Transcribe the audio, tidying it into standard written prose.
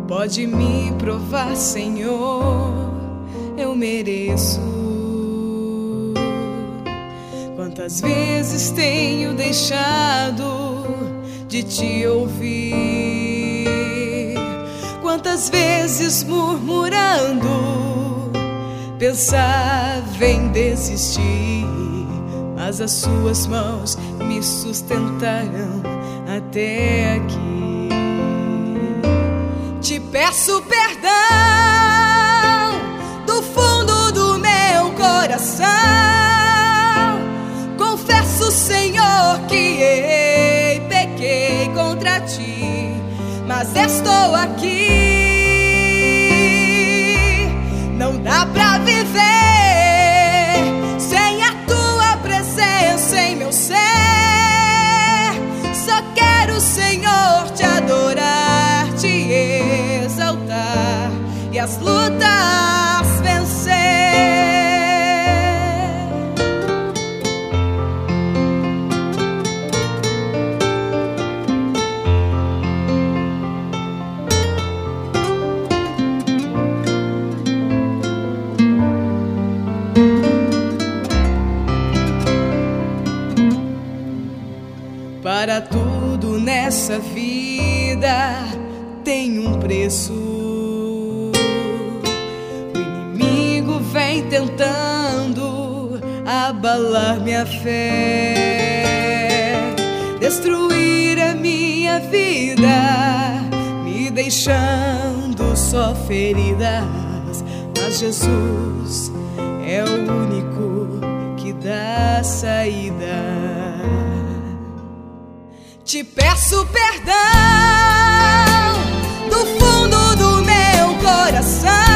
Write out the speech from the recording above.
Pode me provar, Senhor, eu mereço. Quantas vezes tenho deixado de te ouvir? Quantas vezes murmurando pensava em desistir, mas as suas mãos me sustentaram até aqui. Te peço perdão do fundo do meu coração. Confesso, Senhor, que pequei contra ti, mas estou aqui. Não dá pra viver sem a tua presença em meu ser. Só quero, Senhor, te adorar, te exaltar e as lutas vencer. Para tudo nessa vida tem um preço. O inimigo vem tentando abalar minha fé, destruir a minha vida, me deixando só feridas. Mas Jesus é o único que dá saída. Te peço perdão do fundo do meu coração.